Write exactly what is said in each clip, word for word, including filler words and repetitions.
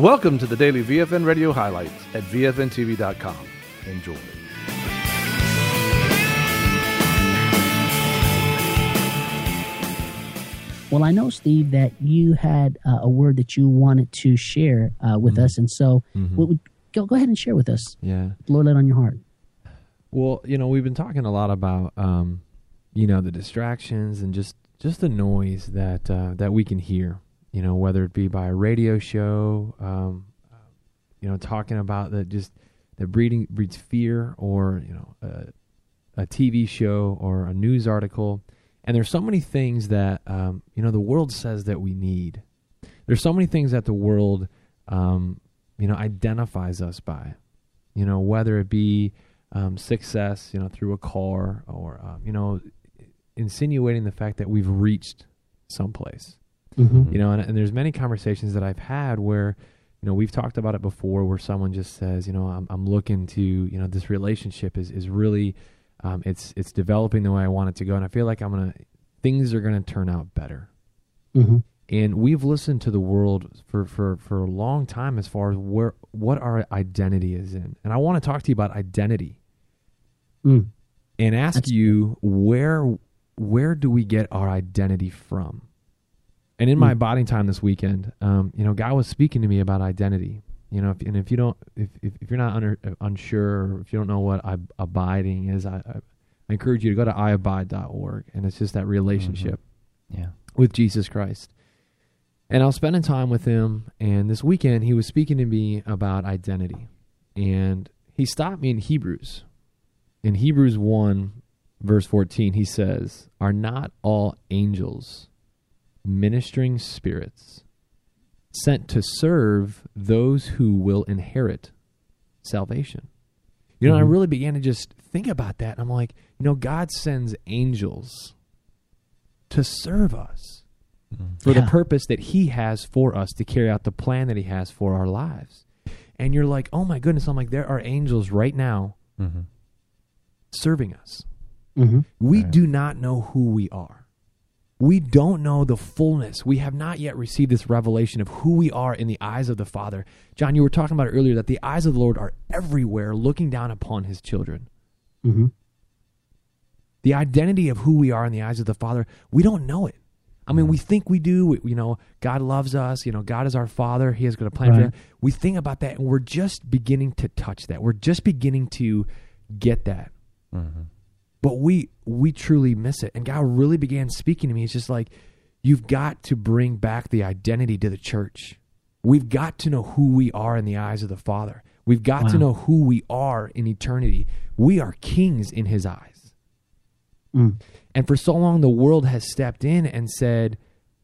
Welcome to the daily V F N Radio highlights at V F N T V dot com. Enjoy. Well, I know, Steve, that you had uh, a word that you wanted to share uh, with mm-hmm. us, and so mm-hmm. we'll, go, go ahead and share with us. Yeah. Lord, lay it on your heart. Well, you know, we've been talking a lot about, um, you know, the distractions and just, just the noise that uh, that we can hear, you know, whether it be by a radio show, um, you know, talking about that just that breeding breeds fear, or, you know, a, a T V show or a news article. And there's so many things that, um, you know, the world says that we need. There's so many things that the world, um, you know, identifies us by, you know, whether it be um, success, you know, through a car, or, um, you know, insinuating the fact that we've reached someplace, mm-hmm. you know, and, and there's many conversations that I've had where, you know, we've talked about it before, where someone just says, you know, I'm, I'm looking to, you know, this relationship is, is really, Um, it's it's developing the way I want it to go, and I feel like I'm gonna things are gonna turn out better. Mm-hmm. And we've listened to the world for, for, for a long time as far as where what our identity is in, and I want to talk to you about identity, mm. and ask That's you where where do we get our identity from? And in mm. my abiding time this weekend, um, you know, God was speaking to me about identity. You know, if, and if you don't, if, if, if you're not under, uh, unsure, or if you don't know what I, abiding is, I, I, I encourage you to go to i abide dot org, and it's just that relationship mm-hmm. yeah. with Jesus Christ. And I was spending time with him, and this weekend he was speaking to me about identity, and he stopped me in Hebrews. In Hebrews one, verse fourteen, he says, "Are not all angels ministering spirits sent to serve those who will inherit salvation?" You know, mm-hmm. I really began to just think about that. I'm like, you know, God sends angels to serve us mm-hmm. for yeah. the purpose that he has for us, to carry out the plan that he has for our lives. And you're like, oh my goodness, I'm like, there are angels right now mm-hmm. serving us. Mm-hmm. We right. do not know who we are. We don't know the fullness. We have not yet received this revelation of who we are in the eyes of the Father. John, you were talking about it earlier, that the eyes of the Lord are everywhere, looking down upon his children. Mm-hmm. The identity of who we are in the eyes of the Father, we don't know it. I mean, we think we do. We, you know, God loves us. You know, God is our Father. He has got a plan right. for us. We think about that, and we're just beginning to touch that. We're just beginning to get that. Mm-hmm. But we we truly miss it. And God really began speaking to me. It's just like, you've got to bring back the identity to the church. We've got to know who we are in the eyes of the Father. We've got wow. to know who we are in eternity. We are kings in his eyes. Mm. And for so long, the world has stepped in and said,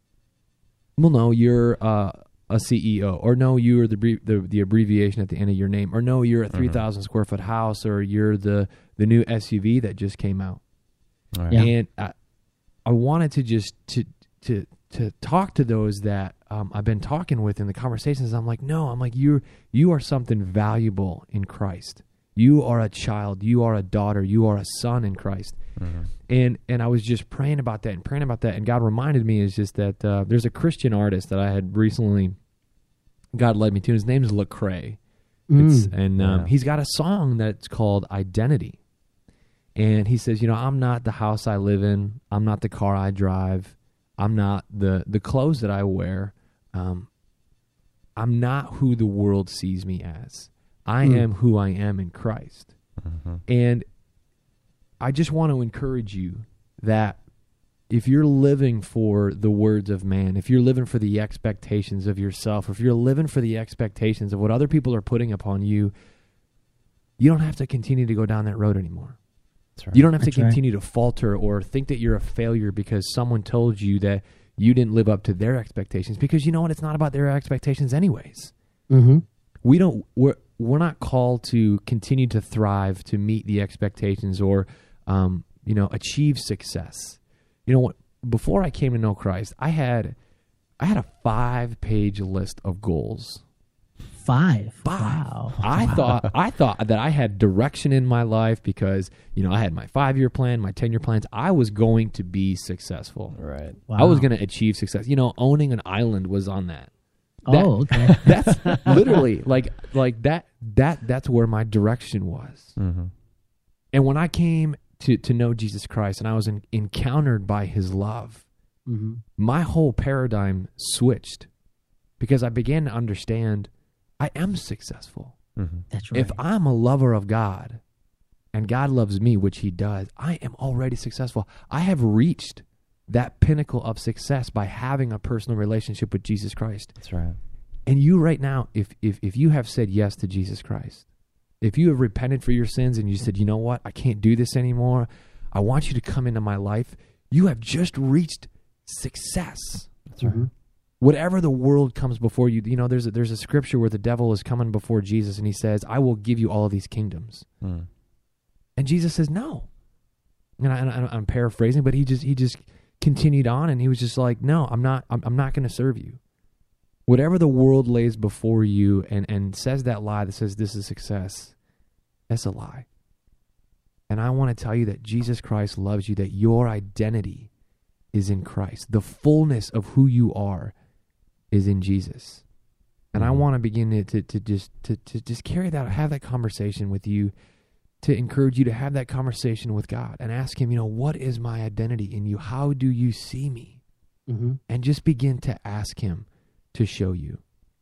well, no, you're uh, a C E O, or no, you're the, the the abbreviation at the end of your name, or no, you're a three thousand mm-hmm. square foot house, or you're the, the new S U V that just came out. Right. Yeah. And I, I wanted to just to to to talk to those that um, I've been talking with in the conversations. I'm like, no, I'm like, you you are something valuable in Christ. You are a child. You are a daughter. You are a son in Christ. Mm-hmm. And and I was just praying about that and praying about that. And God reminded me is just that uh, there's a Christian artist that I had recently, God led me to. His name is Lecrae. Mm. And um, Yeah. he's got a song that's called Identity. And he says, you know, I'm not the house I live in. I'm not the car I drive. I'm not the, the clothes that I wear. Um, I'm not who the world sees me as. I Mm. am who I am in Christ. Mm-hmm. And I just want to encourage you that if you're living for the words of man, if you're living for the expectations of yourself, if you're living for the expectations of what other people are putting upon you, you don't have to continue to go down that road anymore. That's right. You don't have That's to right. continue to falter or think that you're a failure because someone told you that you didn't live up to their expectations, because you know what? It's not about their expectations anyways. Mm-hmm. We don't, we're, we're not called to continue to thrive, to meet the expectations, or, um, you know, achieve success. You know what? Before I came to know Christ, I had, I had a five page list of goals. Five. Five. Wow. I Wow. thought I thought that I had direction in my life because, you know, I had my five-year plan, my ten-year plans. I was going to be successful. Right. Wow. I was going to achieve success. You know, owning an island was on that. Oh, okay. That's literally like like that that that's where my direction was. Mm-hmm. And when I came to to know Jesus Christ and I was in, encountered by his love, Mm-hmm. my whole paradigm switched because I began to understand I am successful. Mm-hmm. That's right. If I'm a lover of God and God loves me, which he does, I am already successful. I have reached that pinnacle of success by having a personal relationship with Jesus Christ. That's right. And you right now, if if if you have said yes to Jesus Christ, if you have repented for your sins and you said, you know what, I can't do this anymore, I want you to come into my life, you have just reached success. That's right. Mm-hmm. Whatever the world comes before you, you know, there's a, there's a scripture where the devil is coming before Jesus and he says, I will give you all of these kingdoms. Mm. And Jesus says, no. And, I, and I, I'm paraphrasing, but he just he just continued on and he was just like, no, I'm not, I'm, I'm not going to serve you. Whatever the world lays before you and, and says that lie that says this is success, that's a lie. And I want to tell you that Jesus Christ loves you, that your identity is in Christ. The fullness of who you are is in Jesus. And I want to begin to, to, to just to, to just carry that, have that conversation with you, to encourage you to have that conversation with God and ask him, you know, what is my identity in you? How do you see me? Mm-hmm. And just begin to ask him to show you.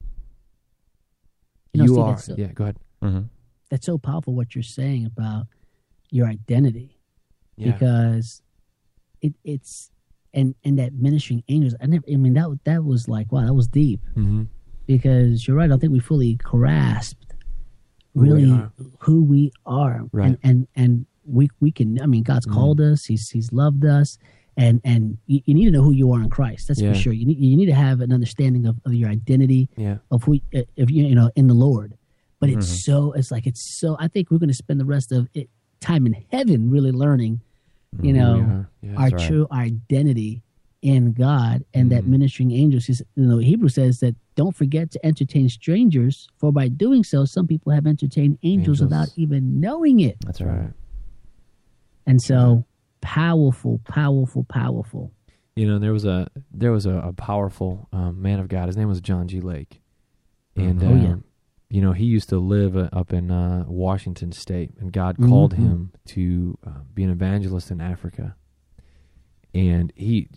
You know, You Steve, are, that's so, yeah, go ahead. Mm-hmm. that's so powerful what you're saying about your identity, Yeah. because it it's and and that ministering angels. I never. I mean that that was like, wow, that was deep. Mm-hmm. Because you're right. I don't think we fully grasped Who we really are. who we are, Right. and and and we we can. I mean, God's Mhm. called us. He's He's loved us, and and you, you need to know who you are in Christ. That's Yeah. for sure. You need you need to have an understanding of, of your identity, Yeah. of who uh, if you you know in the Lord. But it's Mhm. so it's like it's so. I think we're going to spend the rest of it, time in heaven really learning, you Who know, we are. Yeah. our right. true identity in God, and that Mhm. ministering angels. He's, you know, Hebrew says that don't forget to entertain strangers, for by doing so, some people have entertained angels, Angels. without even knowing it. That's That's right. right. And so, powerful, powerful, powerful. You know, there was a there was a, a powerful um, man of God. His name was John G. Lake, and Mhm. Oh, yeah. um, you know, he used to live uh, up in uh, Washington State, and God called Mhm. him to uh, be an evangelist in Africa, and he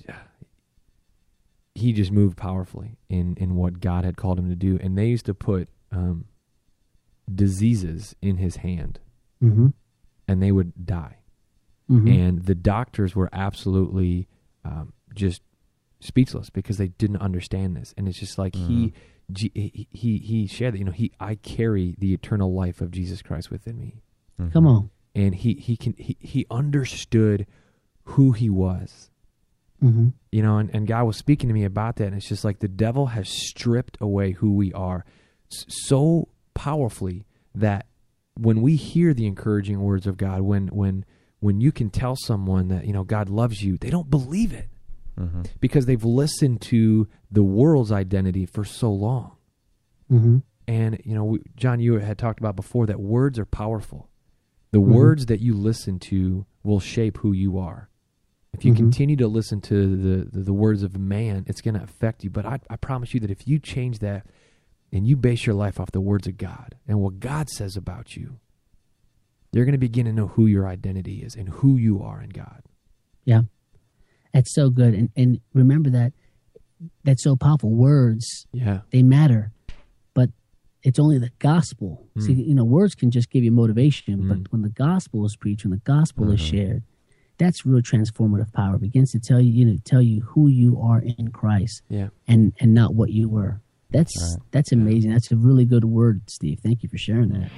he just moved powerfully in in what God had called him to do. And they used to put um, diseases in his hand, Mm-hmm. and they would die. Mm-hmm. And the doctors were absolutely um, just speechless because they didn't understand this. And it's just like he, G- he he he shared that, you know, he I carry the eternal life of Jesus Christ within me, Mhm. Come on. and he he can he, he understood who he was, Mm-hmm. you know, and, and God was speaking to me about that. And it's just like the devil has stripped away who we are s- so powerfully that when we hear the encouraging words of God, when when when you can tell someone that, you know, God loves you, they don't believe it Mhm. because they've listened to the world's identity for so long. Mm-hmm. And, you know, we, John, you had talked about before that words are powerful. The Mhm. words that you listen to will shape who you are. If you Mhm. continue to listen to the, the, the words of man, it's going to affect you. But I, I promise you that if you change that and you base your life off the words of God and what God says about you, you're going to begin to know who your identity is and who you are in God. Yeah. That's so good. And and remember that that's so powerful. Words, Yeah. they matter, but it's only the gospel. Mm. See, you know, words can just give you motivation, Mm. but when the gospel is preached, when the gospel is Mhm. shared, that's real transformative power. It begins to tell you, you know, tell you who you are in Christ, Yeah. and and not what you were. That's That's right. that's amazing. That's a really good word, Steve. Thank you for sharing that.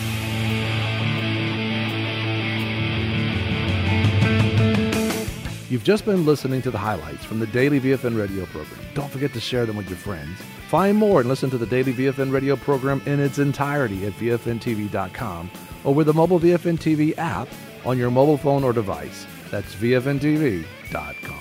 You've just been listening to the highlights from the Daily V F N radio program. Don't forget to share them with your friends. Find more and listen to the Daily V F N radio program in its entirety at V F N T V dot com or with the mobile V F N T V app on your mobile phone or device. That's V F N T V dot com.